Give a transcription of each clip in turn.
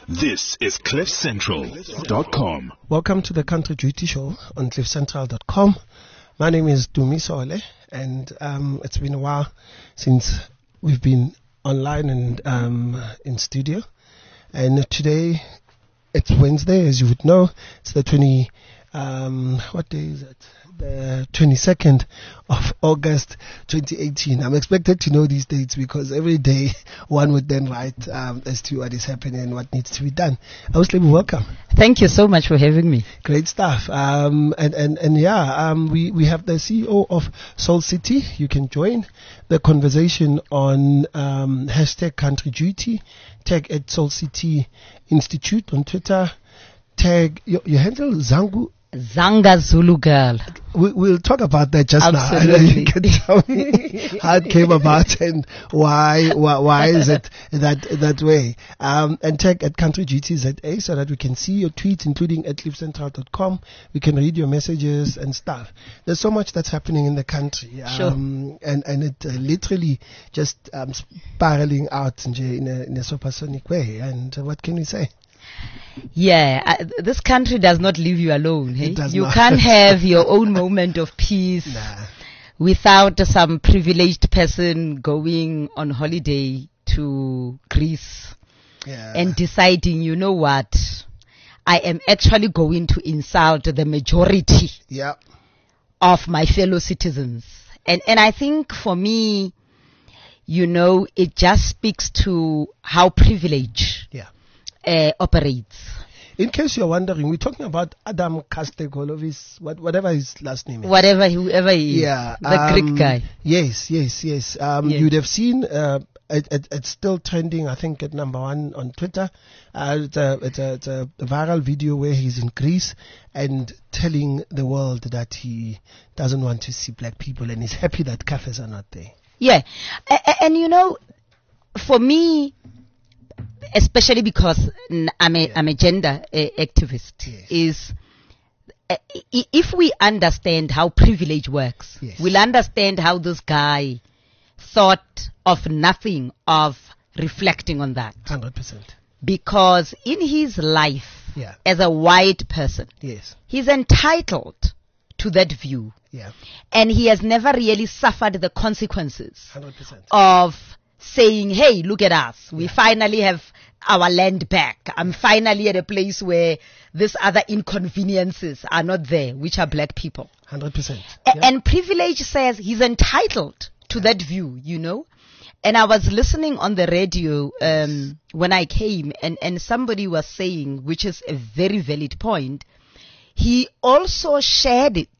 This is CliffCentral.com. Welcome to the Country Duty Show on CliffCentral.com. My name is Dumisole, and it's been a while since we've been online and in studio. And today, it's Wednesday, as you would know. It's the what day is it? The 22nd of August 2018. I'm expected to know these dates because every day one would then write as to what is happening and what needs to be done. Awuslebo, welcome. Thank you so much for having me. Great stuff. We have the CEO of Soul City. You can join the conversation on hashtag Country Duty. Tag at Soul City Institute on Twitter. Tag your handle Zanga Zulu Girl. We'll talk about that just Absolutely. now. You can tell me how it came about and why is it that way. And tag at Country GTZA so that we can see your tweets, including at CliffCentral.com. We can read your messages and stuff. There's so much that's happening in the country. Sure. And it literally just spiraling out in a supersonic way. And what can we say? Yeah, this country does not leave you alone. Hey? It does You not. can't have your own moment of peace without some privileged person going on holiday to Greece and deciding, you know what, I am actually going to insult the majority of my fellow citizens. And I think for me, you know, it just speaks to how privilege operates. In case you're wondering, we're talking about Adam Kastegolovis, whatever his last name is. Whoever he is. The Greek guy. Yes. You'd have seen, it's still trending, I think, at number one on Twitter. It's a viral video where he's in Greece and telling the world that he doesn't want to see black people and he's happy that cafes are not there. Yeah. And you know, for me, especially because I'm a gender activist, is if we understand how privilege works, we'll understand how this guy thought of nothing of reflecting on that. 100%. Because in his life, as a white person, he's entitled to that view. And he has never really suffered the consequences 100%. of saying, hey, look at us. We finally have our land back. I'm finally at a place where these other inconveniences are not there, which are black people. 100%. And privilege says he's entitled to that view, you know. And I was listening on the radio when I came, and somebody was saying, which is a very valid point, he also shared it.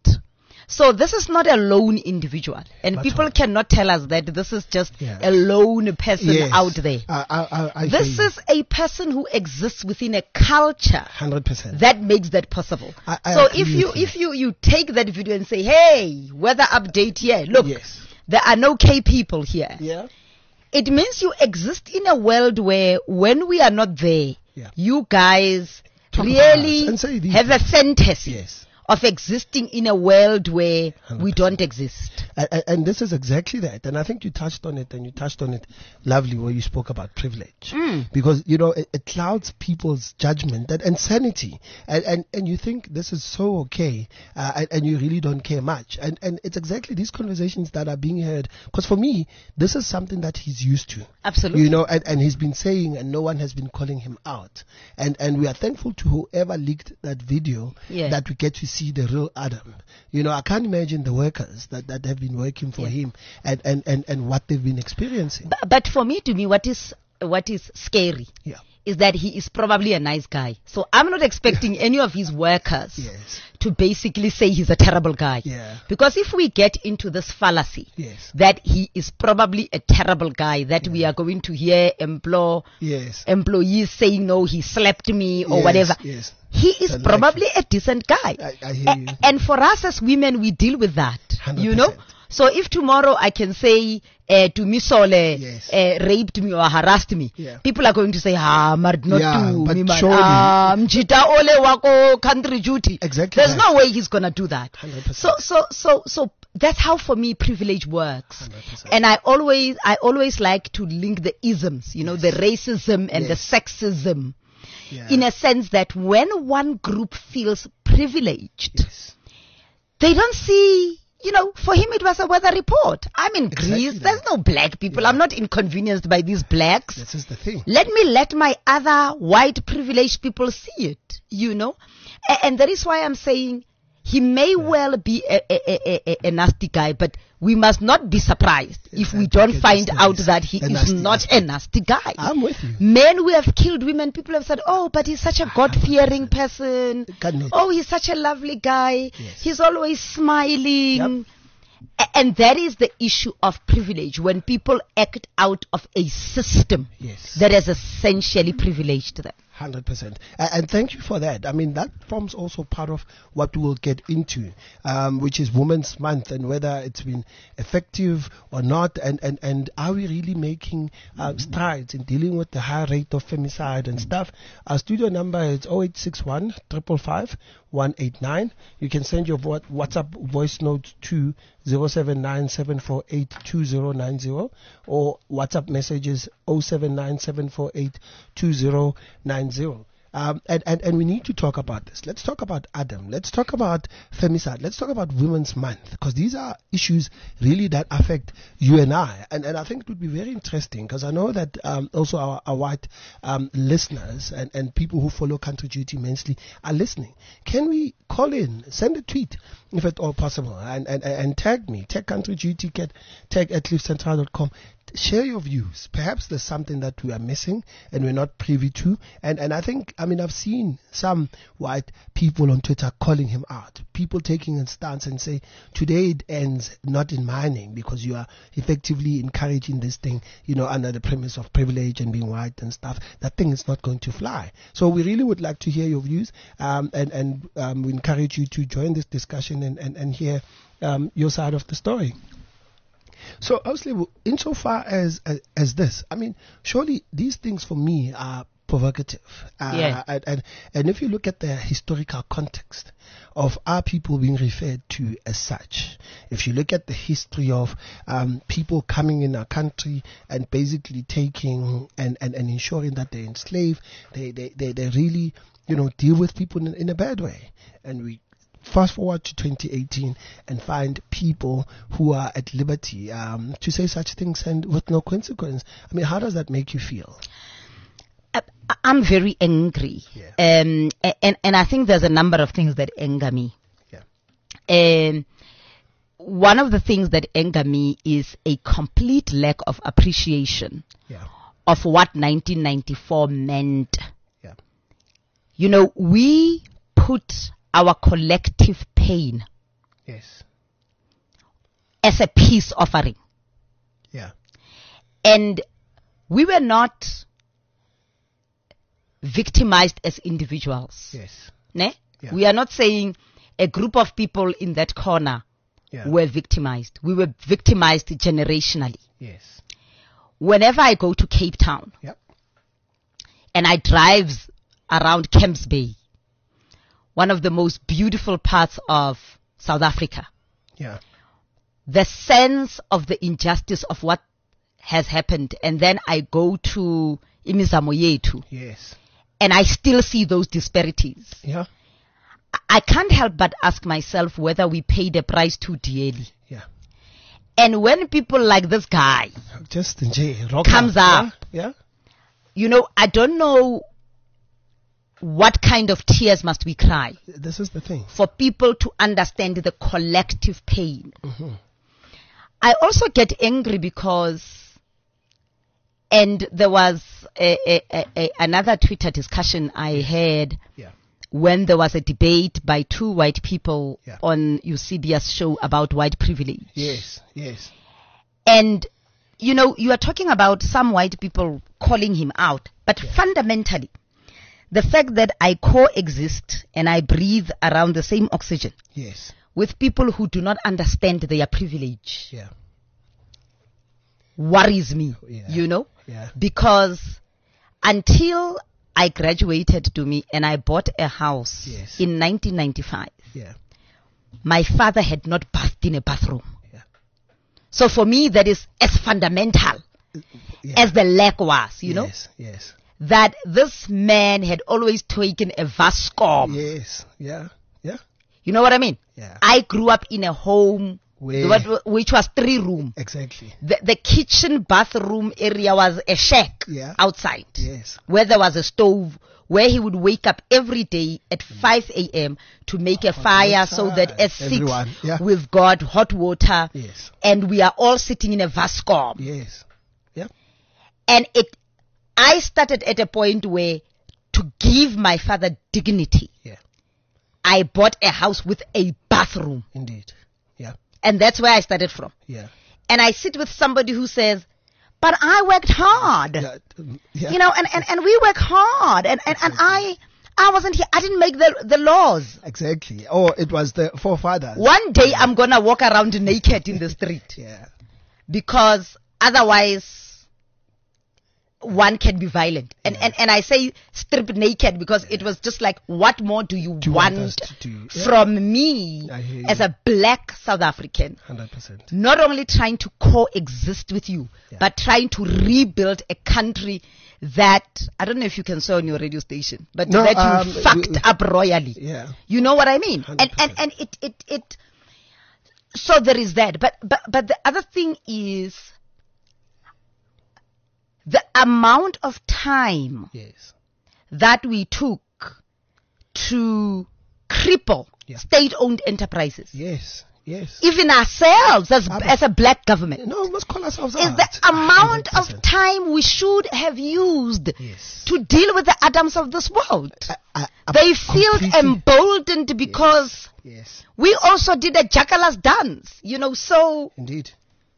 So this is not a lone individual, and people cannot tell us that this is just a lone person out there. This is a person who exists within a culture 100% that makes that possible. So if you take that video and say, hey, weather update here, look, there are no K people here. It means you exist in a world where when we are not there, you guys really have a fantasy of existing in a world where 100%. We don't exist. And this is exactly that. And I think you touched on it, and you touched on it lovely where you spoke about privilege. Because, you know, it clouds people's judgment and sanity. And you think this is so okay, and you really don't care much. And it's exactly these conversations that are being heard. Because for me, this is something that he's used to. Absolutely. You know, and he's been saying, and no one has been calling him out. And we are thankful to whoever leaked that video that we get to see the real Adam. You know, I can't imagine the workers that have been working for him and what they've been experiencing. But for me, what is scary is that he is probably a nice guy. So I'm not expecting any of his workers to basically say he's a terrible guy. Because if we get into this fallacy that he is probably a terrible guy, that we are going to hear employees saying, no, he slapped me or whatever. He is probably a decent guy. I hear you. And for us as women, we deal with that. 100%. You know? So if tomorrow I can say Dumisole raped me or harassed me, people are going to say, not to me, man. Mjita ole wako country duty. Exactly. There's no way he's gonna do that. 100%. So that's how for me privilege works. 100%. And I always like to link the isms, you know, the racism and the sexism. in a sense that when one group feels privileged, they don't see, for him it was a weather report. I'm in Greece, there's no black people. I'm not inconvenienced by these blacks. This is the thing. Let my other white privileged people see it, And that is why I'm saying he may well be a nasty guy, but we must not be surprised if we don't find out that he is not a nasty guy. I'm with you. Men who have killed women, people have said, oh, but he's such a God-fearing person. Oh, he's such a lovely guy. Yes. He's always smiling. And that is the issue of privilege, when people act out of a system that has essentially privileged them. 100%. And thank you for that. I mean, that forms also part of what we will get into, which is Women's Month, and whether it's been effective or not, and are we really making strides in dealing with the high rate of femicide and stuff. Our studio number is 0861 555 189. You can send your WhatsApp voice note to 0797482090 or WhatsApp messages 0797482090. And we need to talk about this. Let's talk about Adam. Let's talk about femicide. Let's talk about Women's Month, because these are issues really that affect you and I. And I think it would be very interesting, because I know that also our white listeners and people who follow Country Duty immensely are listening. Can we call in, send a tweet if at all possible, and tag me, tag Country Duty, tag at cliffcentral.com. Share your views. Perhaps there's something that we are missing and we're not privy to. And I think, I've seen some white people on Twitter calling him out. People taking a stance and say, today it ends not in my name, because you are effectively encouraging this thing, under the premise of privilege and being white and stuff. That thing is not going to fly. So we really would like to hear your views, and we encourage you to join this discussion and hear your side of the story. So, obviously, insofar as this, surely these things for me are provocative. And if you look at the historical context of our people being referred to as such, if you look at the history of people coming in our country and basically taking and ensuring that they enslave, they really, deal with people in a bad way. And we fast forward to 2018 and find people who are at liberty to say such things and with no consequence. How does that make you feel? I'm very angry. And I think there's a number of things that anger me. One of the things that anger me is a complete lack of appreciation of what 1994 meant. We put our collective pain as a peace offering. And we were not victimized as individuals. We are not saying a group of people in that corner were victimized. We were victimized generationally. Whenever I go to Cape Town and I drive around Camps Bay, one of the most beautiful parts of South Africa, the sense of the injustice of what has happened, and then I go to Imizamo Yethu, and I still see those disparities. I can't help but ask myself whether we paid the price too dearly. And when people like this guy comes up, I don't know what kind of tears must we cry. This is the thing. For people to understand the collective pain. I also get angry because, and there was another Twitter discussion I had when there was a debate by two white people on Eusebia's show about white privilege. And, you are talking about some white people calling him out, but fundamentally, the fact that I coexist and I breathe around the same oxygen with people who do not understand their privilege worries me, because until I graduated to me and I bought a house in 1995, my father had not bathed in a bathroom. So for me, that is as fundamental as the lack was, that this man had always taken a Vascom. Yes. Yeah. Yeah. You know what I mean? Yeah. I grew up in a home which was 3-room. Exactly. The kitchen bathroom area was a shack outside. Yes. Where there was a stove, where he would wake up every day at 5 a.m. to make a fire so that at 6 we've got hot water. Yes. And we are all sitting in a Vascom. Yes. Yeah. And I started at a point where to give my father dignity, I bought a house with a bathroom. Indeed. Yeah. And that's where I started from. Yeah. And I sit with somebody who says, but I worked hard. You know, and we work hard. And I wasn't here. I didn't make the laws. Exactly. Oh, it was the forefathers. One day I'm going to walk around naked in the street. Yeah. Because otherwise one can be violent. And I say strip naked because it was just like, what more do you want from me as a black South African? 100%. Not only trying to coexist with you, but trying to rebuild a country that, I don't know if you can say on your radio station, but that you fucked up royally. Yeah. You know what I mean? 100%. And it so there is that. But the other thing is, the amount of time that we took to cripple state-owned enterprises. Yes, yes. Even ourselves as a black government. No, we must call ourselves is out. the amount 100%. Of time we should have used to deal with the Adams of this world. They feel emboldened because we also did a jackalas dance, you know, so... Indeed.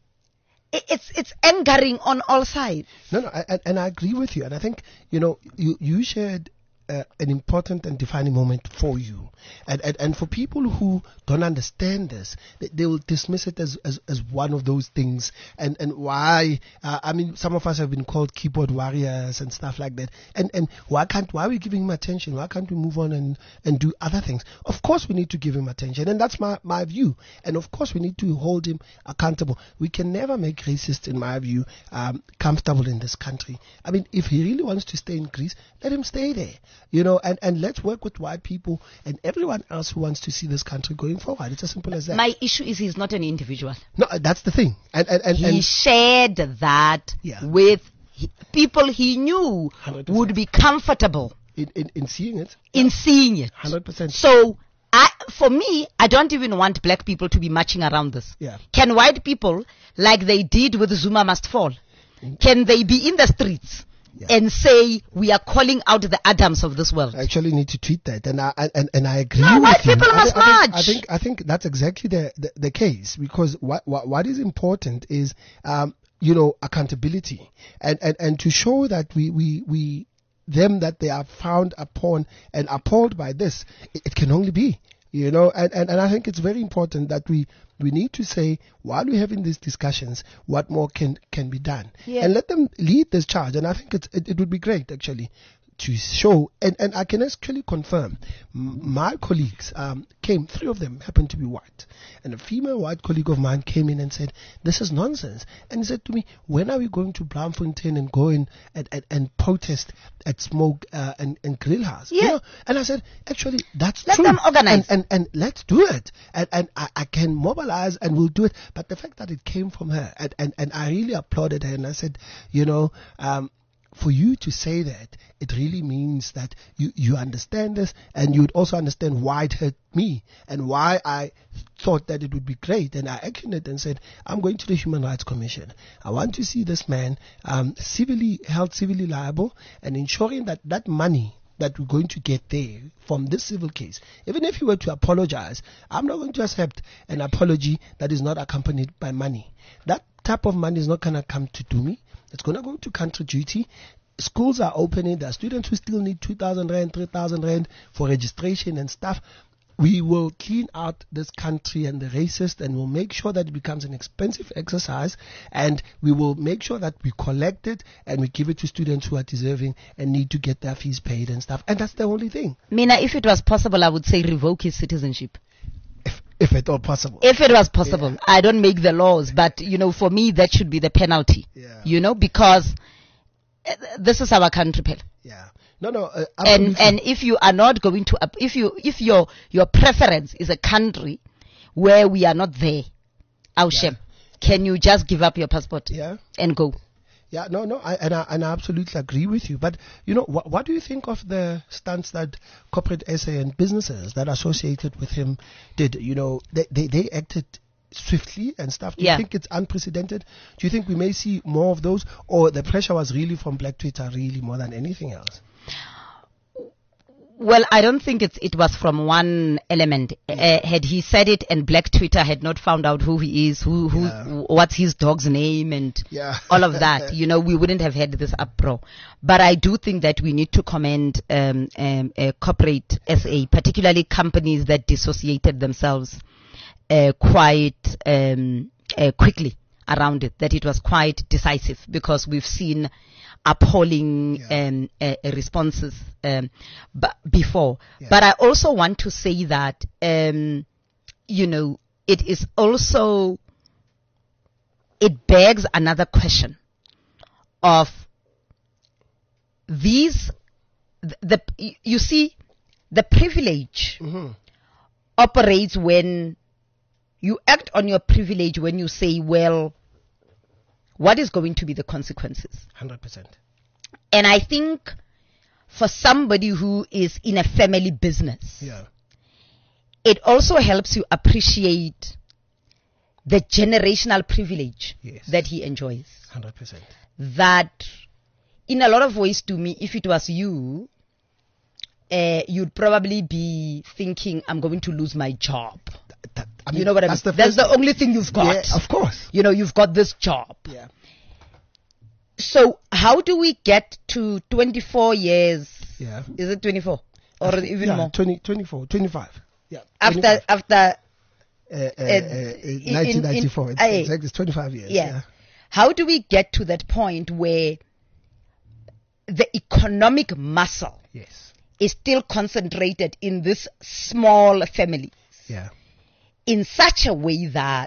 It's angering on all sides. No, and I agree with you. And I think, you know, you shared an important and defining moment for you. And for people who don't understand this, they will dismiss it as one of those things. And why, I mean, some of us have been called keyboard warriors and stuff like that. And why are we giving him attention? Why can't we move on and do other things? Of course we need to give him attention. And that's my view. And of course we need to hold him accountable. We can never make racists, in my view, comfortable in this country. I mean, if he really wants to stay in Greece, let him stay there. You know, and let's work with white people and everyone else who wants to see this country going forward. It's as simple as that. My issue is he's not an individual. No, that's the thing. And he shared that with people he knew 100%. Would be comfortable in seeing it. In seeing it. 100%. So, for me, I don't even want black people to be marching around this. Yeah. Can white people, like they did with Zuma Must Fall, can they be in the streets and say we are calling out the Adams of this world? I actually need to tweet that, and I agree. No, with white you. people must march. I think that's exactly the case, because what is important is you know, accountability and to show that we them that they are found upon and appalled by this. It can only be, you know, and I think it's very important that we need to say, while we're having these discussions, what more can be done, and let them lead this charge. And I think it would be great, actually, to show, and I can actually confirm, my colleagues came, 3 of them happened to be white, and a female white colleague of mine came in and said, this is nonsense. And he said to me, when are we going to Bloemfontein and go in and protest at Smoke and Grill House? Yeah. You know? And I said, actually, that's let true. Let them organize. And let's do it. And I can mobilize and we'll do it. But the fact that it came from her, and I really applauded her, and I said, you know, for you to say that, it really means that you understand this, and you would also understand why it hurt me and why I thought that it would be great. And I actioned it and said, I'm going to the Human Rights Commission. I want to see this man civilly liable, and ensuring that that money that we're going to get there from this civil case, even if he were to apologize, I'm not going to accept an apology that is not accompanied by money. That type of money is not going to come to Dumi. It's going to go to country duty. Schools are opening. There are students who still need 2,000 rand, 3,000 rand for registration and stuff. We will clean out this country and the racist, and we'll make sure that it becomes an expensive exercise, and we will make sure that we collect it and we give it to students who are deserving and need to get their fees paid and stuff. And that's the only thing. Mina, if it was possible, I would say revoke his citizenship. If at all possible. If it was possible. Yeah. I don't make the laws, but, you know, for me, that should be the penalty. Yeah. You know, because this is our country, Pele. Yeah. No. And if you are not going to, if your preference is a country where we are not there, Aushem, can you just give up your passport and go? Yeah, no, I absolutely agree with you. But, you know, what do you think of the stance that corporate SA and businesses that are associated with him did? You know, they acted swiftly and stuff. Do you think it's unprecedented? Do you think we may see more of those? Or the pressure was really from Black Twitter really more than anything else? Well, I don't think it was from one element. Had he said it and Black Twitter had not found out who he is, what's his dog's name and all of that, you know, we wouldn't have had this uproar. But I do think that we need to commend corporate SA, particularly companies that dissociated themselves quite quickly around it, that it was quite decisive, because we've seen appalling responses before. But I also want to say that, you know, it is also, it begs another question of these, you see, the privilege operates when you act on your privilege, when you say, well, what is going to be the consequences? 100%. And I think for somebody who is in a family business, it also helps you appreciate the generational privilege that he enjoys. 100%. That in a lot of ways, to me, if it was you, you'd probably be thinking, I'm going to lose my job. I mean, you know what I mean? That's the only thing you've got. Yeah, of course. You know, you've got this job. Yeah. So how do we get to 24 years? Yeah. Is it 24 or even more? 24, 25. Yeah. After 1994. It's 25 years. Yeah. How do we get to that point where the economic muscle is still concentrated in this small family? Yeah. In such a way that,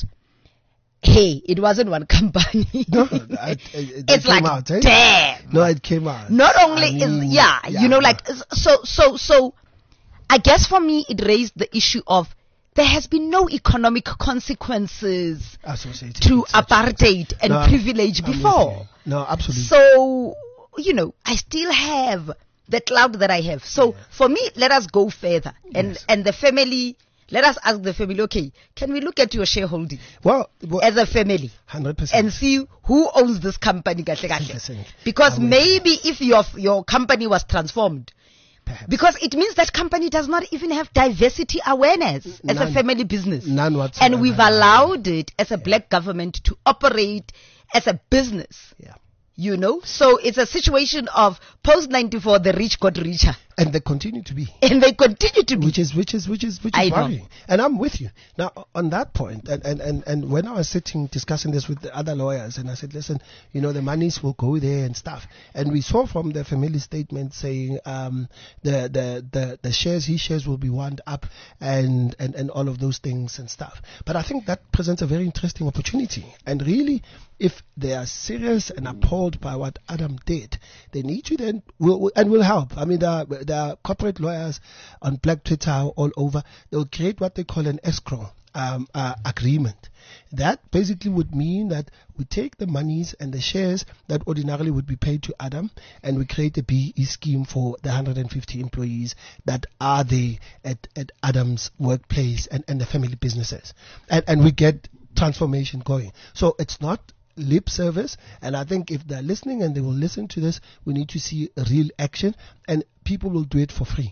hey, it wasn't one company. No, it's like, damn. No, it came out. Not only you know, like, so, I guess for me, it raised the issue of there has been no economic consequences associated to apartheid and privilege before. No, absolutely. So, you know, I still have the cloud that I have. So, for me, let us go further. And the family, let us ask the family, okay, can we look at your shareholding as a family 100%. and see who owns this company? 100%. Because maybe if your company was transformed, perhaps. Because it means that company does not even have diversity awareness as a family business. None whatsoever. And we've allowed it as a black government to operate as a business. Yeah. You know, so it's a situation of post-94, the rich got richer. And they continue to be. And they continue to be. Which is worrying. And I'm with you. Now, on that point, and when I was sitting discussing this with the other lawyers, and I said, listen, you know, the monies will go there and stuff. And we saw from the family statement saying the shares, his shares will be wound up and all of those things and stuff. But I think that presents a very interesting opportunity. And really, if they are serious and appalled by what Adam did, they need to then, will help. I mean, there are corporate lawyers on Black Twitter all over. They'll create what they call an escrow agreement. That basically would mean that we take the monies and the shares that ordinarily would be paid to Adam, and we create a BE scheme for the 150 employees that are there at Adam's workplace and the family businesses. And we get transformation going. So it's not lip service, and I think if they're listening and they will listen to this, we need to see real action, and people will do it for free.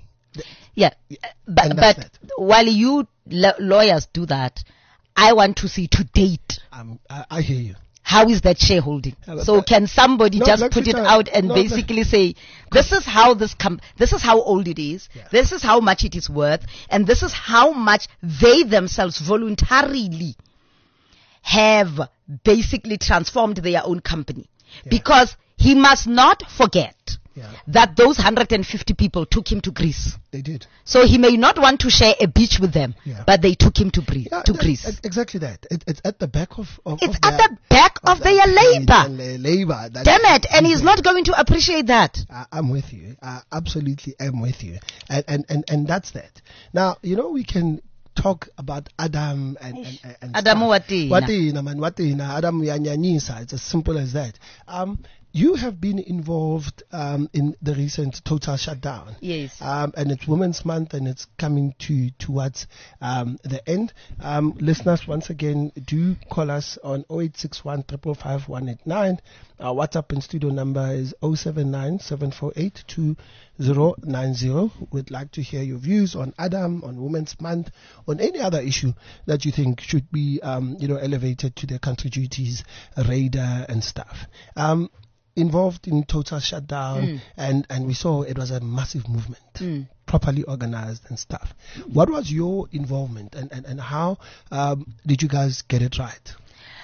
But while you lawyers do that, I want to see to date. I hear you. How is that shareholding? So can somebody just put it out and basically say, this is how this is how old it is, this is how much it is worth, and this is how much they themselves voluntarily have basically transformed their own company. Because he must not forget that those 150 people took him to Greece. They did. So he may not want to share a beach with them, but they took him to Greece. Exactly that. It's at the back of it's at the back of their labor. Damn it. And he's not going to appreciate that. I'm with you. I absolutely am with you. And that's that. Now, we can talk about Adam and Adam Watina, Adam Yanyanyisa. It's as simple as that. You have been involved in the recent total shutdown. Yes. And it's Women's Month, and it's coming towards the end. Listeners, once again, do call us on 0861 555 189. Our WhatsApp and studio number is 079 748 2090. We'd like to hear your views on Adam, on Women's Month, on any other issue that you think should be, elevated to their country duties, radar and stuff. Involved in total shutdown, and we saw it was a massive movement, properly organized and stuff. What was your involvement, and how did you guys get it right?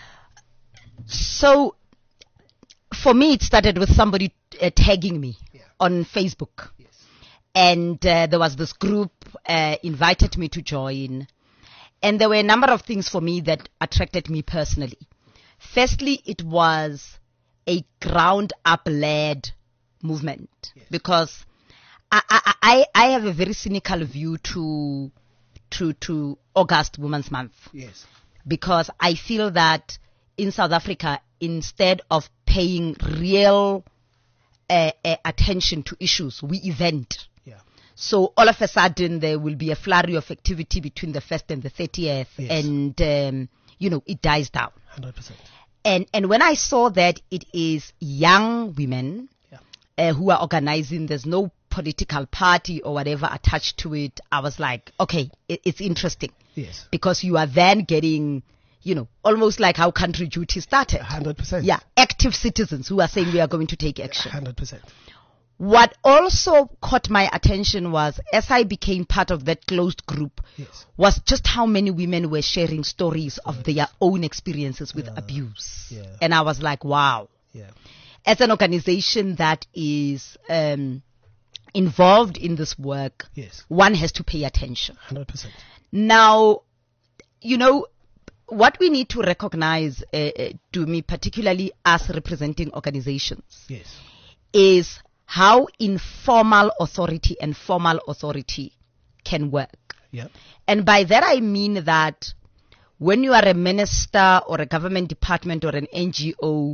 So, for me, it started with somebody tagging me on Facebook. Yes. And there was this group invited me to join. And there were a number of things for me that attracted me personally. Firstly, it was a ground-up led movement, because I have a very cynical view to August Women's Month. Yes. Because I feel that in South Africa, instead of paying real attention to issues, we event. Yeah. So all of a sudden there will be a flurry of activity between the 1st and the 30th, and it dies down. 100%. And when I saw that it is young women who are organizing, there's no political party or whatever attached to it, I was like, okay, it's interesting. Yes. Because you are then getting, almost like how country duty started. 100%. Yeah, active citizens who are saying we are going to take action. 100%. What also caught my attention was, as I became part of that closed group, was just how many women were sharing stories of their own experiences with abuse. Yeah. And I was like, wow. Yeah. As an organization that is involved in this work, one has to pay attention. 100%. Now, what we need to recognize, to me, particularly us representing organizations, is how informal authority and formal authority can work. Yep. And by that I mean that when you are a minister or a government department or an NGO,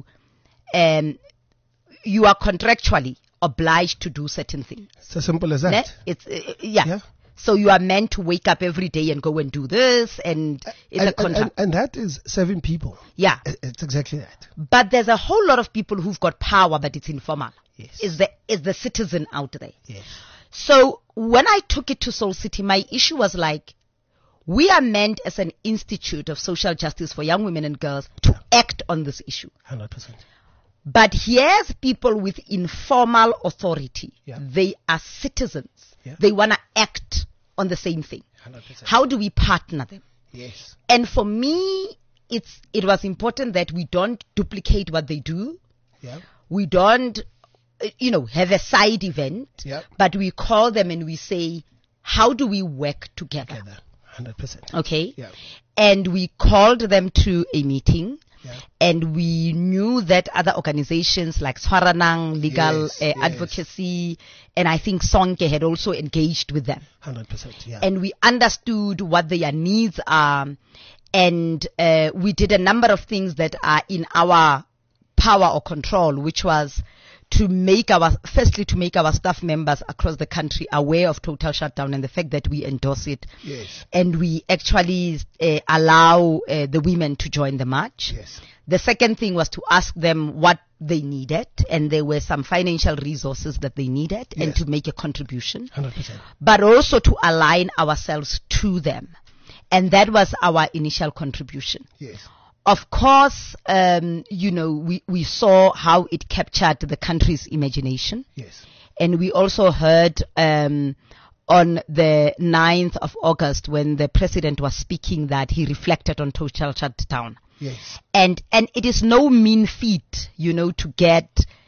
you are contractually obliged to do certain things. It's as simple as that. It's So you are meant to wake up every day and go and do this, and it's a contract. And that is serving people. Yeah. It's exactly that. But there's a whole lot of people who've got power, but it's informal. Yes. Is the citizen out there. Yes. So when I took it to Soul City, my issue was like, we are meant as an institute of social justice for young women and girls to act on this issue. 100%. But here's people with informal authority. Yeah. They are citizens. Yeah. They want to act on the same thing. 100%. How do we partner them? Yes. And for me, it was important that we don't duplicate what they do. Yeah. We don't, have a side event. Yeah. But we call them and we say, how do we work together? 100%. Okay. Yeah. And we called them to a meeting. Yeah. And we knew that other organizations like Swaranang, Legal Advocacy, and I think Sonke had also engaged with them. 100%, yeah. And we understood what their needs are. And we did a number of things that are in our power or control, which was to make our staff members across the country aware of total shutdown and the fact that we endorse it. Yes. And we actually allow the women to join the march. Yes. The second thing was to ask them what they needed, and there were some financial resources that they needed, and to make a contribution. 100%. But also to align ourselves to them. And that was our initial contribution. Yes. Of course, we saw how it captured the country's imagination. Yes. And we also heard on the 9th of August when the president was speaking that he reflected on total shutdown. Yes. And it is no mean feat, to get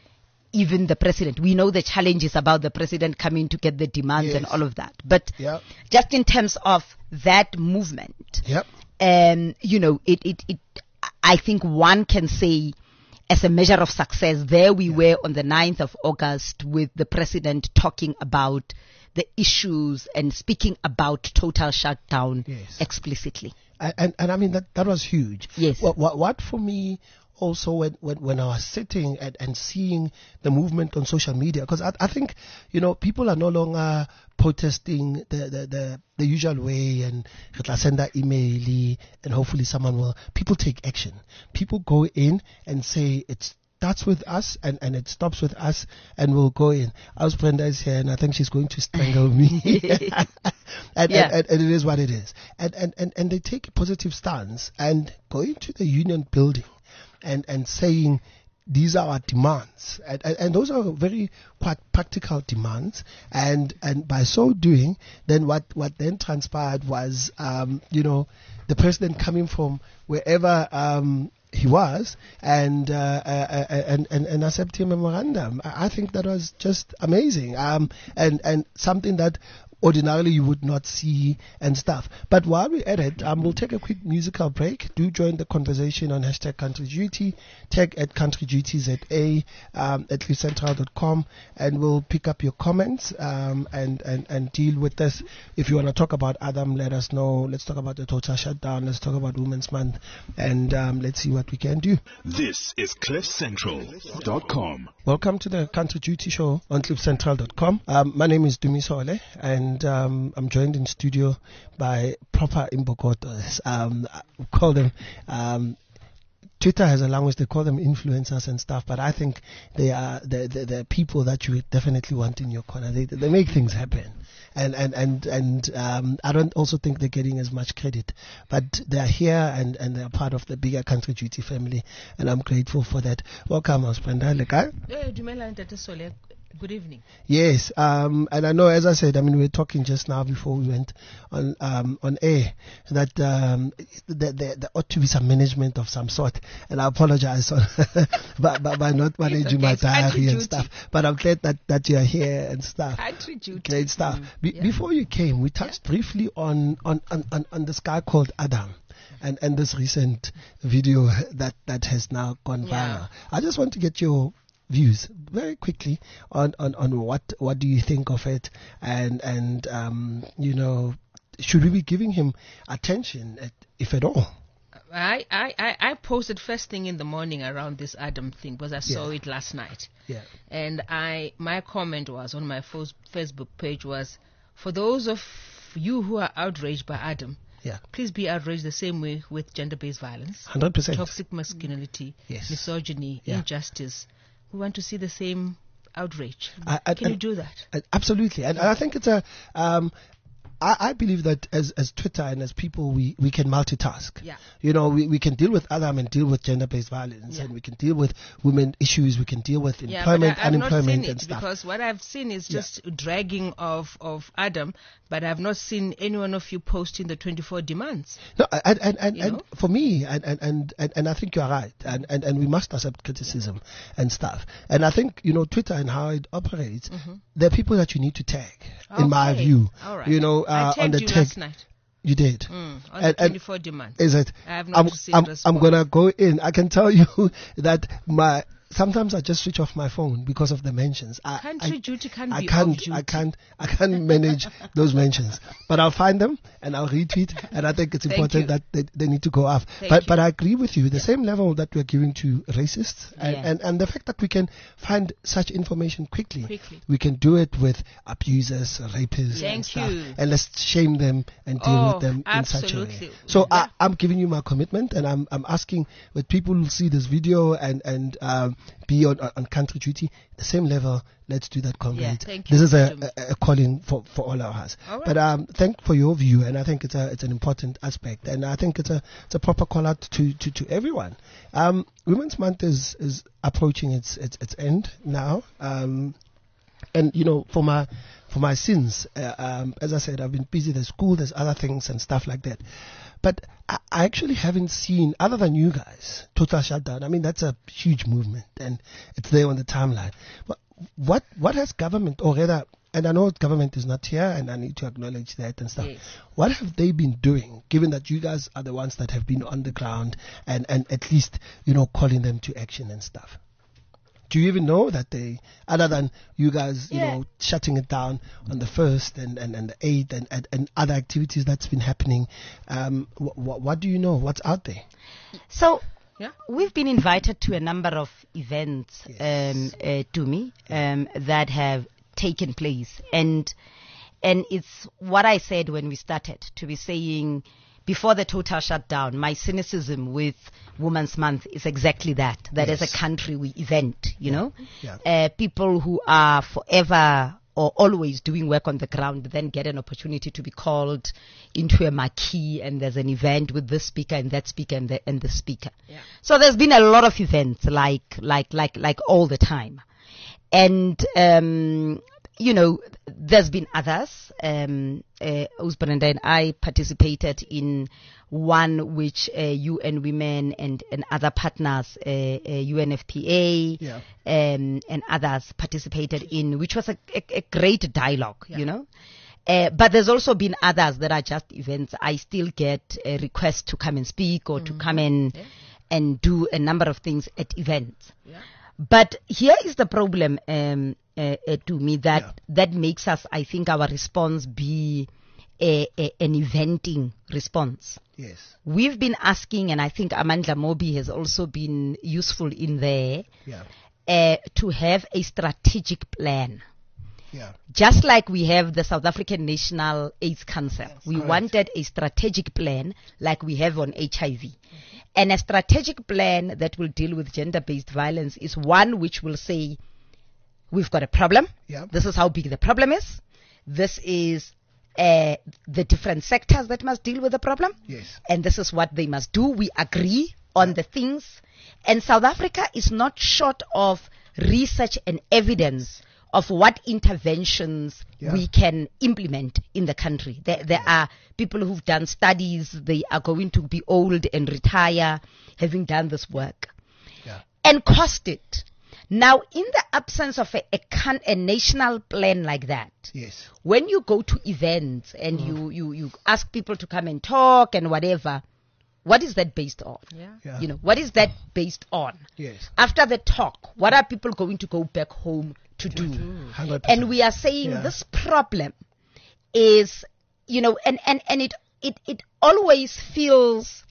even the president. We know the challenge is about the president coming to get the demands and all of that. But just in terms of that movement, you know, I think one can say, as a measure of success, there we were on the 9th of August with the president talking about the issues and speaking about total shutdown explicitly. And I mean, that was huge. Yes. What for me also when I was sitting and seeing the movement on social media, because I think, you know, people are no longer protesting the usual way and send an email and hopefully someone will. People take action. People go in and say it starts with us and it stops with us and we'll go in. As Brenda is here and I think she's going to strangle me. and it is what it is. And they take a positive stance and go into the union building and saying these are our demands, and those are very quite practical demands, and by so doing, then what then transpired was, you know, the president coming from wherever he was and accepting a memorandum. I think that was just amazing, and something that ordinarily you would not see and stuff. But while we're at it, we'll take a quick musical break. Do join the conversation on hashtag Country Duty, tag at Country Duty ZA, at cliffcentral.com, and we'll pick up your comments and deal with this. If you want to talk about Adam, let us know. Let's talk about the total shutdown. Let's talk about Women's Month, and let's see what we can do. This is cliffcentral.com. Welcome to the Country Duty Show on cliffcentral.com. My name is Dumiso Ole, and I'm joined in studio by proper Imbokotos. We call them, Twitter has a language, they call them influencers and stuff, but I think they are the people that you definitely want in your corner. They make things happen. And I don't also think they're getting as much credit, but they're here and they're part of the bigger Country Duty family, and I'm grateful for that. Welcome, Brenda. Good evening. Yes, and I know, as I said, I mean, we were talking just now before we went on air that there ought to be some management of some sort, and I apologize by not managing my diary and stuff. But I'm glad that you're here and stuff. Great stuff. Before you came, we touched briefly on this guy called Adam. And this recent video that has now gone viral. I just want to get your views very quickly on what do you think of it, and you know, should we be giving him attention if at all? I posted first thing in the morning around this Adam thing because I saw it last night. Yeah. And my comment was on my Facebook page was, for those of you who are outraged by Adam, please be outraged the same way with gender-based violence, 100%, toxic masculinity, misogyny, injustice. We want to see the same outrage. Can you do that? Absolutely. And I think it's I believe that as Twitter and as people, we can multitask. Yeah. You know, we can deal with Adam and deal with gender-based violence, and we can deal with women issues. We can deal with employment, unemployment, and stuff. Because what I've seen is just dragging of Adam, but I've not seen any one of you posting the 24 demands. No, and for me, and I think you're right, and we must accept criticism and stuff. And I think, you know, Twitter and how it operates, there are people that you need to tag, in my view. All right. You know, I tagged on the you tag. Last night. You did. On the 24 demands. Is it? I have not received response. I'm gonna go in. I can tell you that sometimes I just switch off my phone because of the mentions. Country duty can't I be can't, off duty. I can't manage those mentions. But I'll find them and I'll retweet, and I think it's important that they need to go off. But I agree with you. The same level that we're giving to racists and the fact that we can find such information quickly. We can do it with abusers, rapists, and stuff. And let's shame them and deal with them in such a way. So I'm giving you my commitment, and I'm asking that people who see this video and be on Country Duty, the same level. Let's do that, comrade. This is a calling for all of us. Right. But thank for your view, and I think it's an important aspect, and I think it's a proper call out to everyone. Women's Month is approaching its end now, and you know, for for my sins. As I said, I've been busy. There's school, there's other things and stuff like that. But I actually haven't seen, other than you guys, total shutdown. I mean, that's a huge movement, and it's there on the timeline. But what has government, or rather, and I know government is not here, and I need to acknowledge that and stuff. Yes. What have they been doing, given that you guys are the ones that have been on the ground and at least, calling them to action and stuff? Do you even know that they, other than you guys, shutting it down on the 1st and the 8th and other activities that's been happening, what do you know? What's out there? So, we've been invited to a number of events, that have taken place. And it's what I said when we started, to be saying, before the total shutdown, my cynicism with Women's Month is exactly that as a country we event, people who are forever or always doing work on the ground then get an opportunity to be called into a marquee, and there's an event with this speaker and that speaker and the speaker. Yeah. So there's been a lot of events like all the time. And, there's been others. Usbrenda and I participated in one which UN Women and other partners, UNFPA, and others participated in, which was a great dialogue, But there's also been others that are just events. I still get a request to come and speak or to come and do a number of things at events. Yeah. But here is the problem, to me, that makes us, I think, our response be an eventing response. Yes. We've been asking, and I think Amandla Mobi has also been useful in there, to have a strategic plan. Yeah. Just like we have the South African National AIDS Council, we wanted a strategic plan like we have on HIV. And a strategic plan that will deal with gender-based violence is one which will say, we've got a problem. Yeah. This is how big the problem is. This is the different sectors that must deal with the problem. Yes. And this is what they must do. We agree on the things. And South Africa is not short of research and evidence of what interventions we can implement in the country. There are people who've done studies. They are going to be old and retire having done this work and cost it. Now, in the absence of a national plan like that, when you go to events and you ask people to come and talk and whatever, what is that based on? What is that based on? Yes. After the talk, what are people going to go back home to do? 100%. And we are saying this problem is, and it always feels,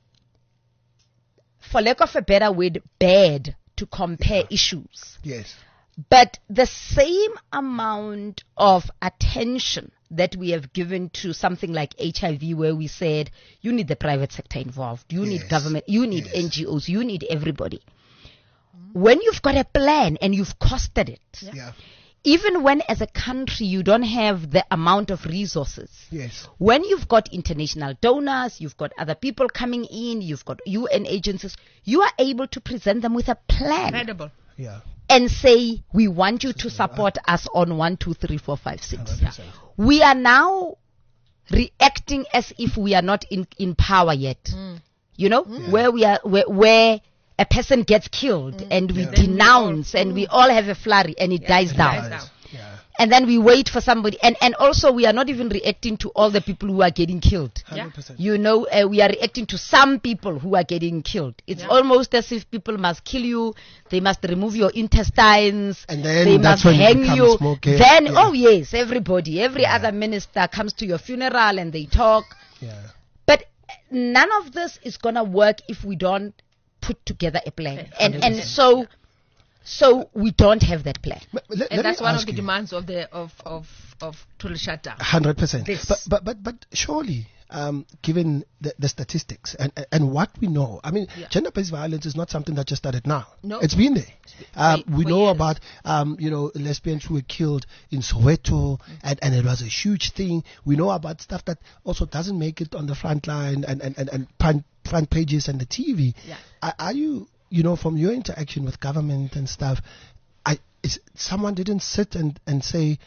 for lack of a better word, bad to compare issues. Yes. But the same amount of attention that we have given to something like HIV, where we said, you need the private sector involved, you need government, you need NGOs, you need everybody. When you've got a plan and you've costed it, even when as a country you don't have the amount of resources, when you've got international donors, you've got other people coming in, you've got UN agencies, you are able to present them with a plan. Incredible. Yeah. And say, we want you to support us on 1, 2, 3, 4, 5, 6. We are now reacting as if we are not in power yet. Where we are, where a person gets killed and we denounce and we all have a flurry and it dies down. And then we wait for somebody. And also we are not even reacting to all the people who are getting killed. 100%. We are reacting to some people who are getting killed. It's almost as if people must kill you. They must remove your intestines. And then they must hang you. Then, everybody, every other minister comes to your funeral and they talk. But none of this is going to work if we don't put together a plan. And so we don't have that plan. And that's one of the demands of total shutdown. 100%. But surely, given the statistics and what we know, I mean, gender-based violence is not something that just started now. No. It's been there. We know about, lesbians who were killed in Soweto, and it was a huge thing. We know about stuff that also doesn't make it on the front line and front pages and the TV. Yeah. Are you, from your interaction with government and stuff, someone didn't sit and say,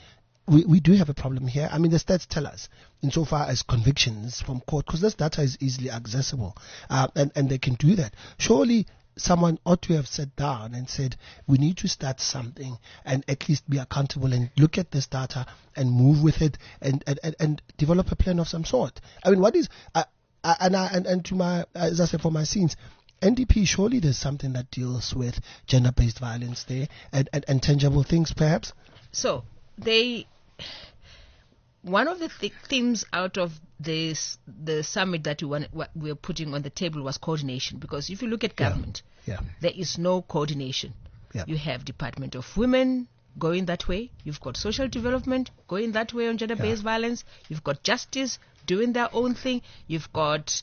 we do have a problem here. I mean, the stats tell us, insofar as convictions from court, because this data is easily accessible, and they can do that. Surely someone ought to have sat down and said, we need to start something and at least be accountable and look at this data and move with it and develop a plan of some sort. I mean, what is, and to my, as I said, for my scenes, NDP, surely there's something that deals with gender-based violence there and tangible things, perhaps? So, one of the themes out of the summit that we're putting on the table was coordination, because if you look at government, there is no coordination. You have Department of Women going that way, you've got social development going that way on gender-based violence, you've got justice doing their own thing, you've got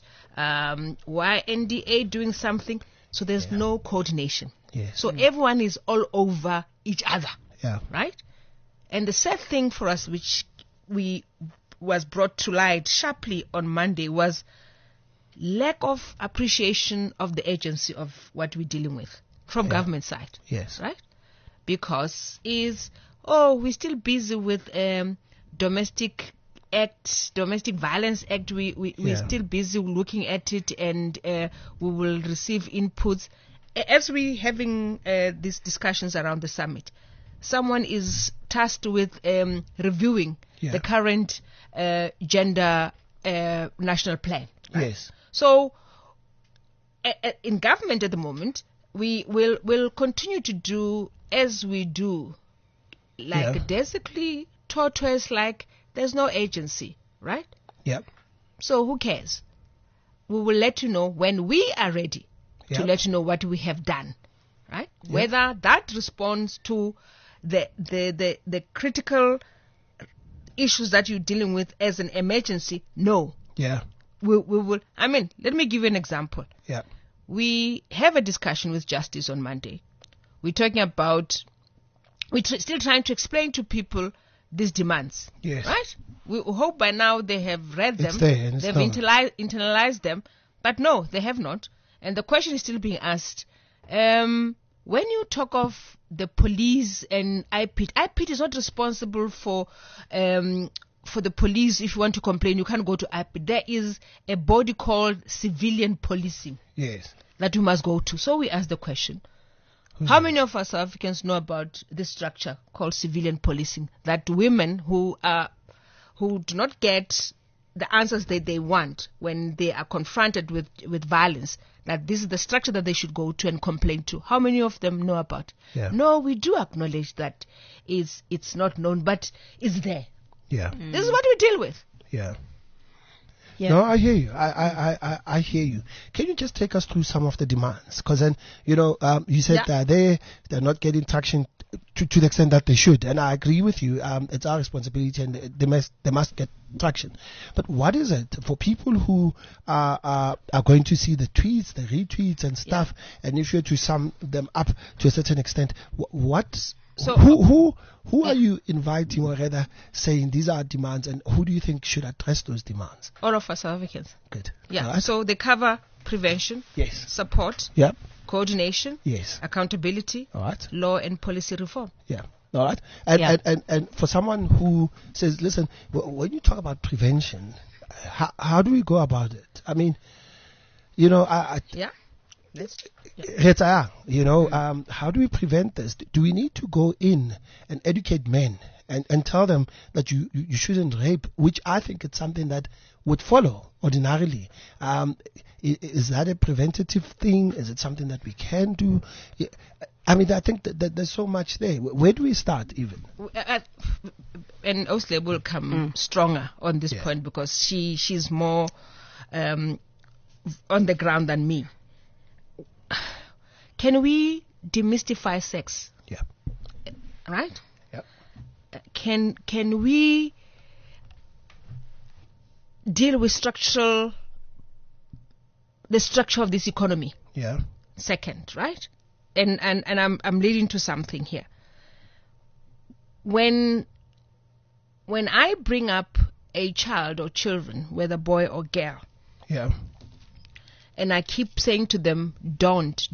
YNDA doing something, so there's no coordination. So everyone is all over each other, right? And the sad thing for us, which was brought to light sharply on Monday, was lack of appreciation of the agency of what we're dealing with from government side. Right? Because we're still busy with domestic violence act. We're still busy looking at it, and we will receive inputs. As we're having these discussions around the summit, someone is tasked with reviewing the current gender national plan. Right? So, in government at the moment, we will continue to do as we do, like basically tortoise, like there's no agency, right? So who cares? We will let you know when we are ready to let you know what we have done, right? Whether that responds to the critical issues that you're dealing with as an emergency, no. We will. I mean, let me give you an example. We have a discussion with Justice on Monday. We're talking about, still trying to explain to people these demands. Right? We hope by now they have read them. They've internalized them. But no, they have not. And the question is still being asked. When you talk of the police and IPID is not responsible for the police. If you want to complain, you can't go to IPID. There is a body called civilian policing that you must go to. So we ask the question, how many of us South Africans know about this structure called civilian policing, that women who do not get the answers that they want when they are confronted with violence, that this is the structure that they should go to and complain to? How many of them know about? No, we do acknowledge that it's not known, but it's there. This is what we deal with. No, I hear you. I hear you. Can you just take us through some of the demands? Because then, you said that they're not getting traction to the extent that they should, and I agree with you. It's our responsibility, and they must get traction. But what is it for people who are going to see the tweets, the retweets, and stuff? And if you're to sum them up to a certain extent, So who are you inviting, or rather saying these are demands, and who do you think should address those demands? All of us South Africans. Good. Right. So they cover prevention, support, coordination, accountability, law and policy reform. All right. And for someone who says, listen, when you talk about prevention, how do we go about it? I mean, how do we prevent this? Do we need to go in and educate men and tell them that you shouldn't rape, which I think it's something that would follow ordinarily? Is that a preventative thing? Is it something that we can do? I mean, I think that there's so much there. Where do we start even? And Osle will come stronger on this point, because she's more on the ground than me. Can we demystify sex? Right? Can we deal with the structure of this economy? Second, right? And I'm leading to something here. When I bring up a child or children, whether boy or girl, and I keep saying to them, don't,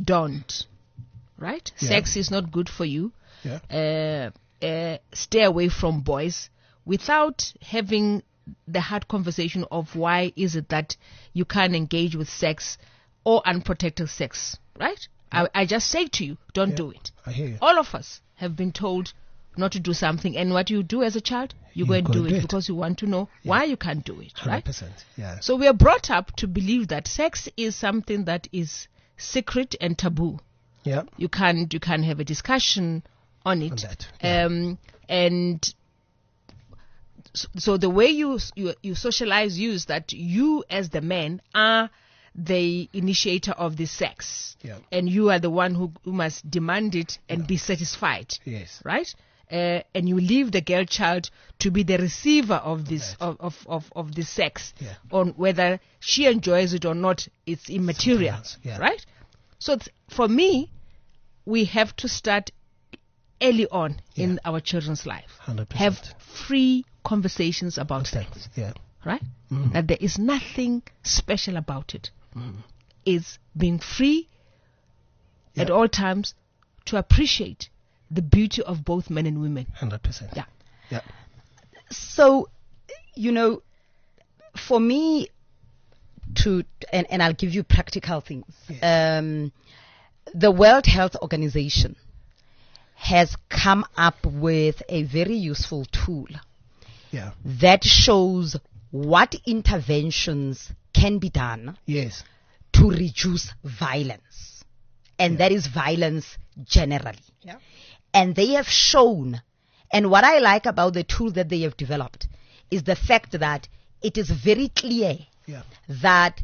right? Sex is not good for you. Stay away from boys. without having the hard conversation of why is it that you can't engage with sex or unprotected sex, right? Yeah. I just say to you, don't do it. I hear you. All of us have been told not to do something, and what you do as a child, you go and do it because you want to know why you can't do it, 100%, right? Yeah. So we are brought up to believe that sex is something that is secret and taboo. Yeah. You can't have a discussion on it. On that. And so the way you socialize you is that you as the man are the initiator of the sex. Yeah. And you are the one who must demand it and be satisfied. Yes. Right? And you leave the girl child to be the receiver of this of the sex. Yeah. On whether she enjoys it or not, it's immaterial. Right? So for me, we have to start early on in our children's life. 100%. Have free conversations about sex. Yeah. Right? Mm-hmm. That there is nothing special about it. Mm-hmm. It's being free at all times to appreciate the beauty of both men and women. 100%. Yeah. Yeah. So, for me and I'll give you practical things. Yes. The World Health Organization has come up with a very useful tool that shows what interventions can be done to reduce violence. And that is violence generally. Yeah. And they have shown, and what I like about the tool that they have developed is the fact that it is very clear that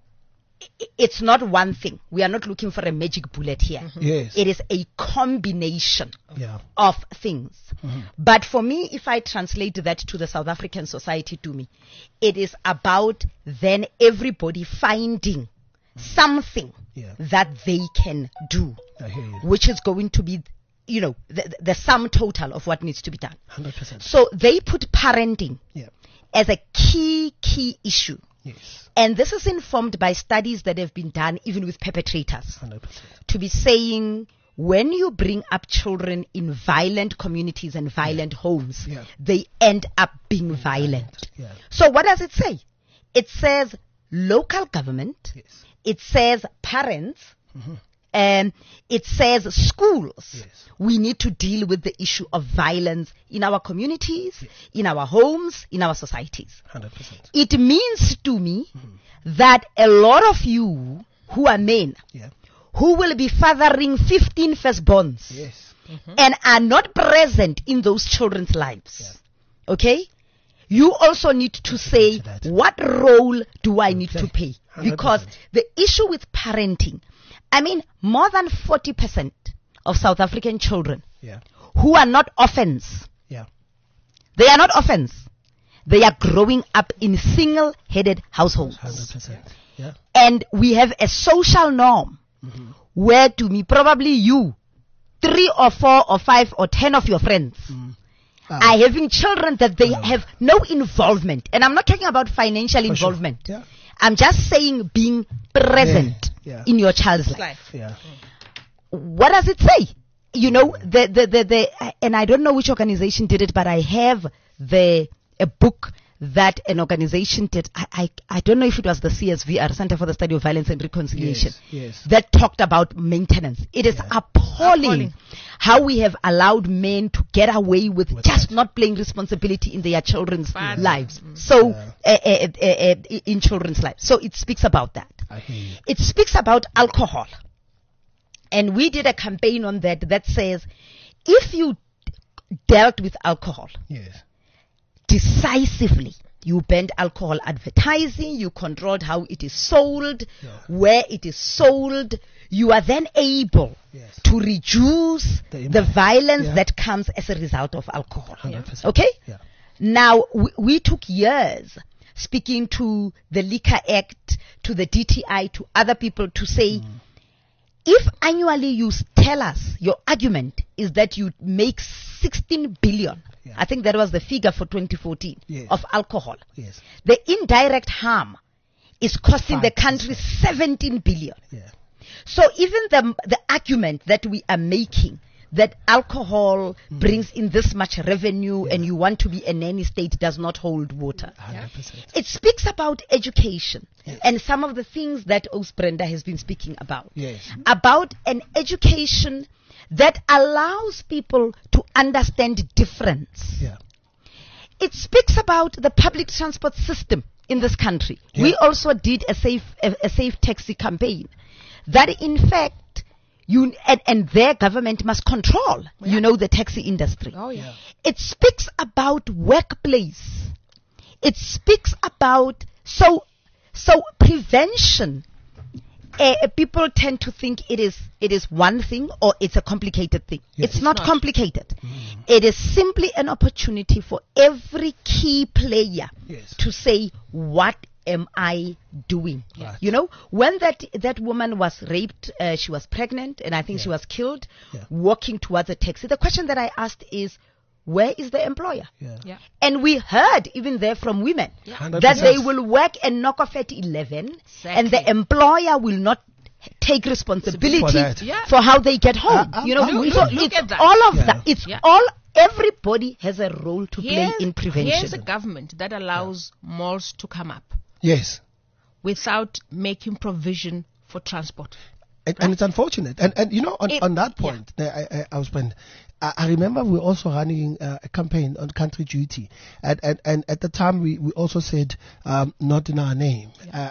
it's not one thing. We are not looking for a magic bullet here. Mm-hmm. Yes. It is a combination of things. Mm-hmm. But for me, if I translate that to the South African society, to me, it is about then everybody finding something that they can do, which is going to be, the sum total of what needs to be done. 100%. So they put parenting as a key issue. Yes. And this is informed by studies that have been done even with perpetrators. 100%. To be saying, when you bring up children in violent communities and violent homes, they end up being violent. Yeah. So what does it say? It says local government. Yes. It says parents. Mm-hmm. And it says schools. Yes. We need to deal with the issue of violence in our communities, in our homes, in our societies. 100%. It means to me that a lot of you who are men, who will be fathering 15 firstborns and are not present in those children's lives, okay? You also need to say, what role do I need to play? 100%. Because the issue with parenting, more than 40% of South African children who are not orphans, they are not orphans. They are growing up in single-headed households. 100%. Yeah. And we have a social norm where to me, probably you, 3 or 4 or 5 or 10 of your friends are having children that they have no involvement. And I'm not talking about financial involvement. Sure. Yeah. I'm just saying being present in your child's life. Yeah. What does it say? And I don't know which organization did it, but I have a book that an organization did. I don't know if it was the CSVR, Center for the Study of Violence and Reconciliation, that talked about maintenance. It is appalling how we have allowed men to get away with just not playing responsibility in their children's lives. So, in children's lives. So it speaks about that. I hear you. It speaks about alcohol. And we did a campaign on that says, if you dealt with alcohol decisively, you banned alcohol advertising, you controlled how it is sold, where it is sold, you are then able to reduce the violence that comes as a result of alcohol. 100%. Okay? Yeah. Now, we took years speaking to the Liquor Act, to the DTI, to other people to say, if annually you tell us, your argument is that you make 16 billion, I think that was the figure for 2014, of alcohol. Yes. The indirect harm is costing the country 17 billion. Yeah. So even the argument that we are making, that alcohol brings in this much revenue and you want to be a nanny state does not hold water. 100%. It speaks about education and some of the things that Brenda has been speaking about. About an education that allows people to understand difference. It speaks about the public transport system in this country. We also did a safe taxi campaign that in fact and their government must control, the taxi industry. It speaks about workplace. It speaks about so prevention. People tend to think it is one thing or it's a complicated thing. It's not complicated. It is simply an opportunity for every key player to say, what am I doing? When that woman was raped, she was pregnant and I think she was killed walking towards a taxi. The question that I asked is, where is the employer? And we heard even there from women that they will work and knock off at 11 and the employer will not take responsibility for how they get home. Look at that. All of that. It's all, everybody has a role to play in prevention. Here's a government that allows malls to come up. Without making provision for transport. And it's unfortunate. And on that point, I remember we were also running a campaign on Country Duty. And at the time, we also said, not in our name.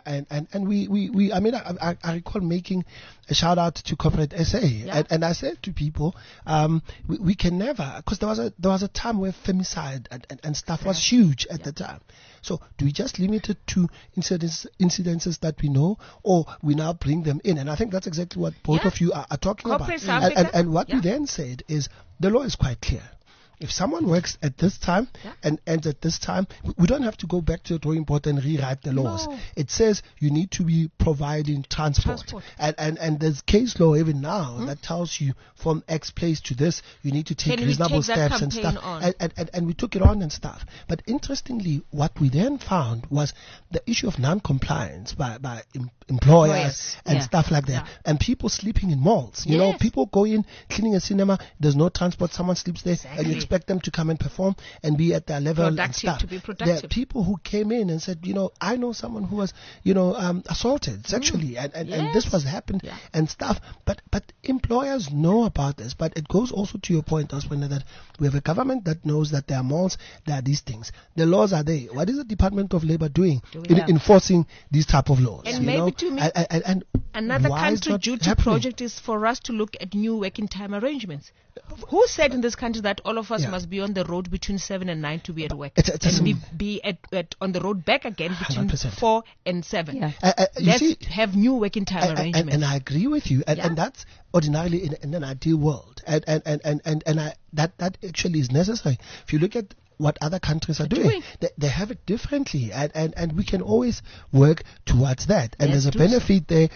I recall making a shout out to Corporate SA. And I said to people, we can never, because there was a time where femicide and stuff was huge at the time. So do we just limit it to incidences that we know, or we now bring them in? And I think that's exactly what both of you are talking about. And what we then said is the law is quite clear. If someone works at this time and ends at this time, we don't have to go back to the drawing board and rewrite the laws. It says you need to be providing transport. And there's case law even now that tells you from X place to this, you need to take reasonable steps and stuff. And we took it on and stuff. But interestingly, what we then found was the issue of non-compliance by employers and stuff like that. And people sleeping in malls. You know, people go in, cleaning a cinema, there's no transport, someone sleeps there, and you expect them to come and perform and be at their level and stuff. To be productive. There are people who came in and said, I know someone who was, assaulted sexually and this was happened and stuff. But employers know about this. But it goes also to your point, Oswena, that we have a government that knows that there are malls, there are these things. The laws are there. What is the Department of Labor doing in enforcing these type of laws? And maybe to me, another Country Duty project is for us to look at new working time arrangements. Who said in this country that all of us must be on the road between 7 and 9 to be at work? And be on the road back again between 4 and 7. Let's have new working time arrangements. And I agree with you. And that's ordinarily in an ideal world. And that actually is necessary. If you look at what other countries are doing. They have it differently, and we can always work towards that. And there's a benefit there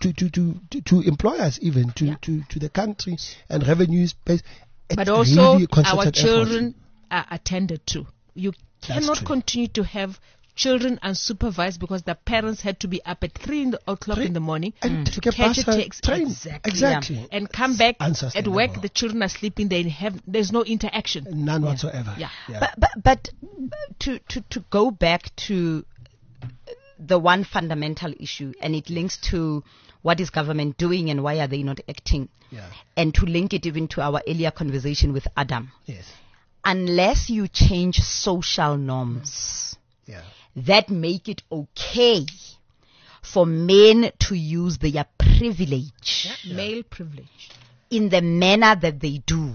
to employers, even to the country and revenues based. But also really our children are attended to. You cannot continue to have children unsupervised because the parents had to be up at 3 o'clock in the morning to catch a taxi. Exactly. And come back at work, the children are sleeping, there's no interaction. None whatsoever. But to go back to the one fundamental issue, and it links to what is government doing and why are they not acting, and to link it even to our earlier conversation with Adam. Unless you change social norms that make it okay for men to use their privilege, male privilege, in the manner that they do,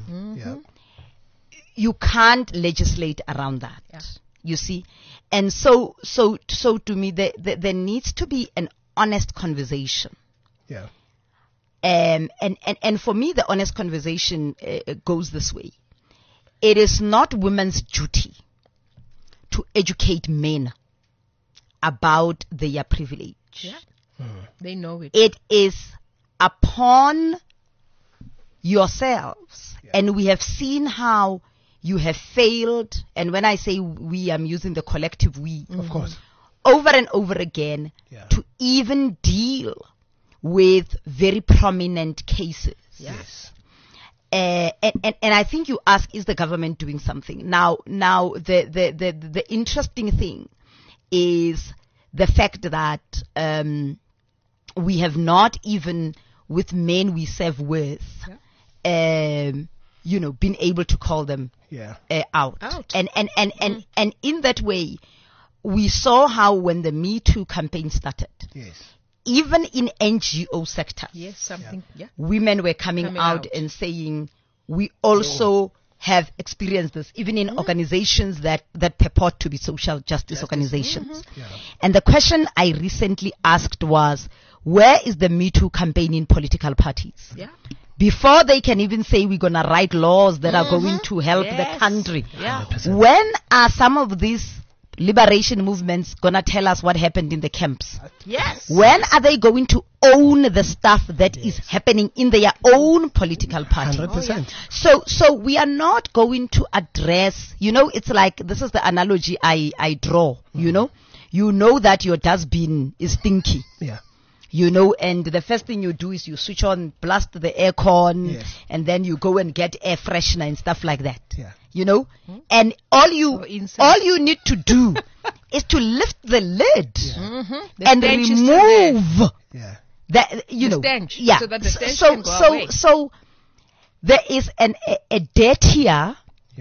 you can't legislate around that. You see, and so to me, there needs to be an honest conversation. And for me, the honest conversation goes this way: it is not women's duty to educate men about their privilege. They know it. It is upon yourselves. And we have seen how you have failed. And when I say we, I'm using the collective we. Of course. Over and over again to even deal with very prominent cases. And I think you ask, is the government doing something? Now the interesting thing is the fact that we have not even with men we serve with, been able to call them out. And in that way, we saw how when the Me Too campaign started, even in NGO sectors, women were coming out and saying, we also have experienced this, even in organizations that purport to be social justice organizations. And the question I recently asked was, where is the Me Too campaign in political parties? Before they can even say we're going to write laws that are going to help the country. When are some of these liberation movements going to tell us what happened in the camps? When are they going to own the stuff that is happening in their own political party? 100%. So we are not going to address, it's like, this is the analogy I draw, you know that your dustbin is stinky. And the first thing you do is you switch on, blast the aircon, and then you go and get air freshener and stuff like that. And all you need to do is to lift the lid and remove the stench. So that the stench can go away. So there is a debt here,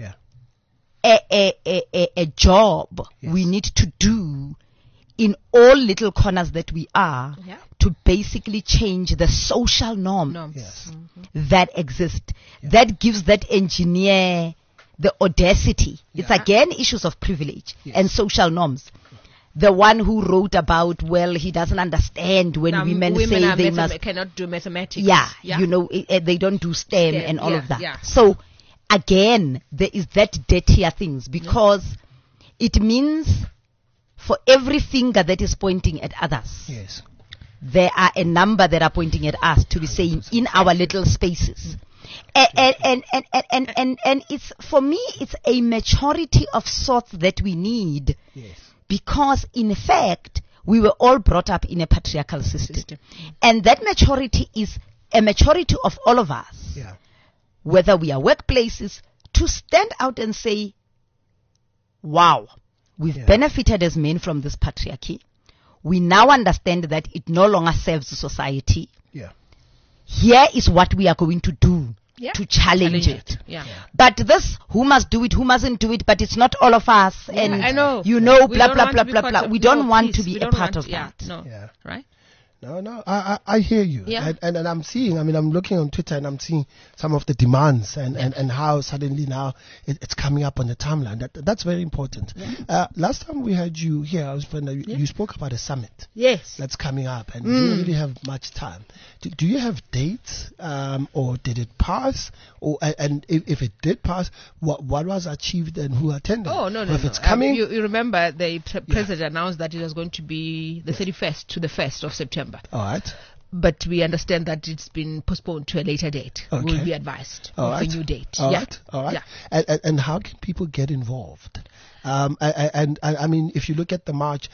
a job we need to do in all little corners that we are to basically change the social norms that exist. That gives that engineer the audacity. It's again issues of privilege and social norms. The one who wrote about, he doesn't understand when women say they cannot do mathematics. They don't do STEM and all of that. So again, there is that dirtier things because it means for every finger that is pointing at others, there are a number that are pointing at us to be saying in our little spaces. And it's, for me, it's a maturity of sorts that we need, because in fact we were all brought up in a patriarchal system. And that maturity is a maturity of all of us, whether we are workplaces, to stand out and say, wow, we've benefited as men from this patriarchy. We now understand that it no longer serves society. Here is what we are going to do to challenge it. But this, who must do it, who mustn't do it, but it's not all of us. And I know. Blah, blah, blah, blah, blah. We don't want to be a part of that. Right? No, I hear you. And I'm seeing, I'm looking on Twitter and I'm seeing some of the demands and how suddenly now it's coming up on the timeline. That's very important. Last time we had you here, you spoke about a summit. That's coming up and we didn't really have much time. Do you have dates, or did it pass? And if it did pass, what was achieved and who attended? Oh, no. If it's coming. You remember the president announced that it was going to be the 31st to the 1st of September. All right. But we understand that it's been postponed to a later date. We'll be advised of a new date. All right. And how can people get involved? If you look at the march,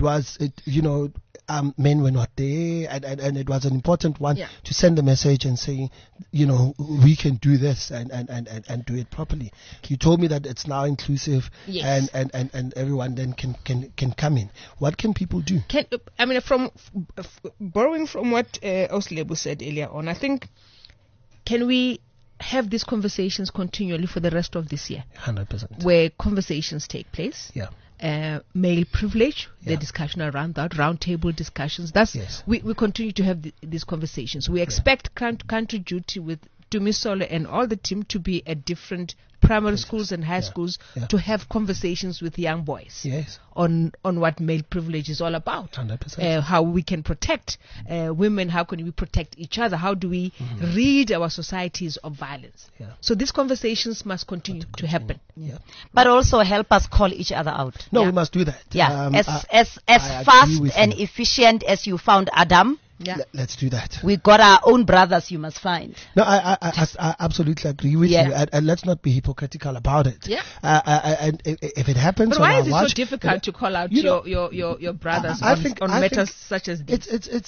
men were not there, and it was an important one to send a message and saying, we can do this and do it properly. You told me that it's now inclusive, and everyone then can come in. What can people do? From borrowing from what Oslebu said earlier on, I think, can we have these conversations continually for the rest of this year? 100%. Where conversations take place. Male privilege, the discussion around that, roundtable discussions. We continue to have these conversations. We expect country duty with Dumisole and all the team to be at different primary schools and high schools to have conversations with young boys on what male privilege is all about. 100%. How we can protect women, how can we protect each other, how do we rid our societies of violence. So these conversations must continue to happen. But also help us call each other out. No, we must do that. As fast and efficient as you found Adam. Let's do that. We got our own brothers you must find. No, I absolutely agree with you. And let's not be hypocritical about it. And if it happens, but why is it so difficult to call out your brothers on matters such as this?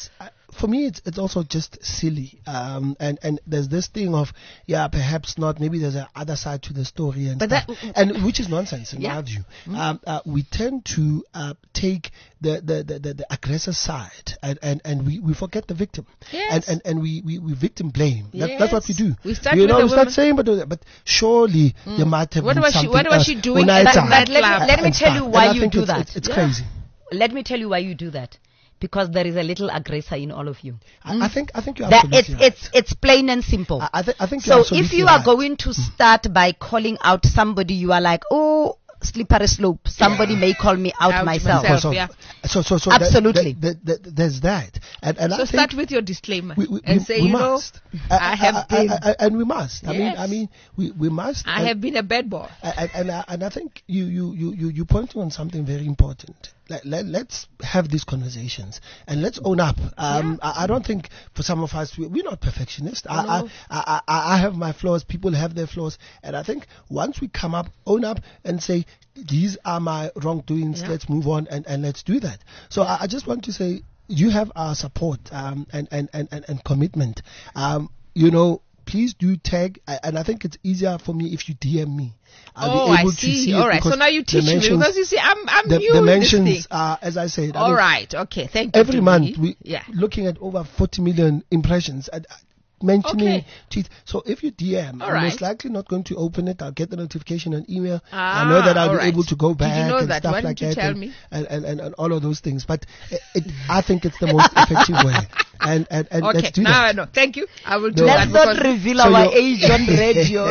for me, it's also just silly. And there's this thing of, perhaps not, maybe there's a other side to the story and stuff, and which is nonsense in my view. We tend to take the aggressor side and we forget the victim. Yes. And we victim blame. That's what we do. We start saying, but surely there might have been something. What was she doing? Let me tell you why you do that. It's crazy. Let me tell you why you do that. Because there is a little aggressor in all of you. I think you're absolutely right. It's plain and simple. I think so if you are going to start by calling out somebody, you are like, oh, slippery slope. Somebody may call me out myself. So absolutely. There's that. And so start with your disclaimer and say, I have been, and we must. I mean, we must. I have been a bad boy. And I think you pointing on something very important. Let's have these conversations and let's own up. I don't think for some of us we're not perfectionists. I have my flaws. People have their flaws, and I think once we come up, own up, and say these are my wrongdoings. Let's move on and let's do that. So I just want to say you have our support and commitment. Please do tag, and I think it's easier for me if you DM me. I see. All right. So now you teach me because you see, I'm new the in mentions this thing. are, as I said. All right. Okay. Thank you. Every month we looking at over 40 million impressions. Mentioning tweets. So if you DM, I'm most likely not going to open it. I'll get the notification on email. I know that I'll be able to go back and stuff Why like didn't you that. Tell me? And all of those things. But I think it's the most effective way. And let's do that. No. Thank you. I will do that. Let's not reveal our age on radio.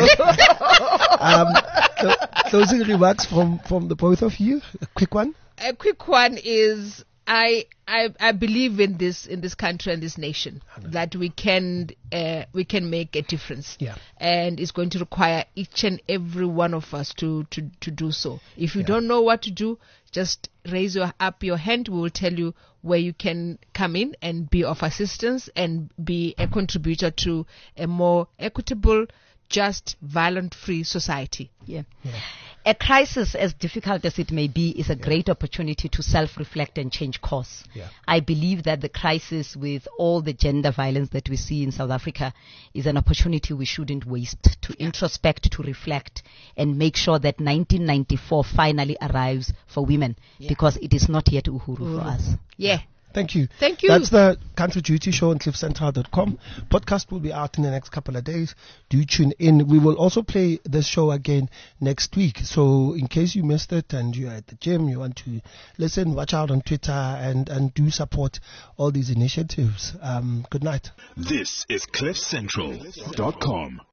Closing remarks from the both of you. A quick one. A quick one is I believe in this country and this nation that we can make a difference. And it's going to require each and every one of us to do so. If you don't know what to do, just raise up your hand. We will tell you where you can come in and be of assistance and be a contributor to a more equitable, just, violent-free society. A crisis, as difficult as it may be, is a great opportunity to self-reflect and change course. I believe that the crisis with all the gender violence that we see in South Africa is an opportunity we shouldn't waste to introspect, to reflect, and make sure that 1994 finally arrives for women, because it is not yet Uhuru for us. Thank you. Thank you. That's the Country Duty Show on cliffcentral.com. Podcast will be out in the next couple of days. Do tune in. We will also play this show again next week. So in case you missed it and you're at the gym, you want to listen, watch out on Twitter and do support all these initiatives. Good night. This is cliffcentral.com.